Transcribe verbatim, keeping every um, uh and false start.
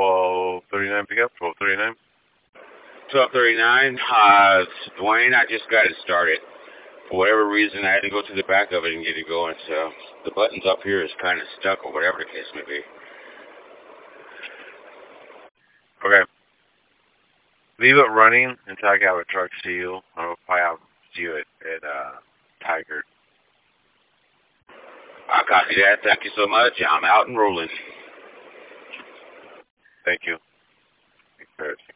twelve thirty-nine pickup, twelve thirty-nine. twelve thirty-nine, uh, Dwayne, I just got it started. For whatever reason, I had to go to the back of it and get it going, so the buttons up here is kind of stuck, or whatever the case may be. Okay. Leave it running until I have a truck see you. I'll probably have see you at, at uh, Tiger. I copy that. Thank you so much. I'm out and rolling. Thank you. Thanks,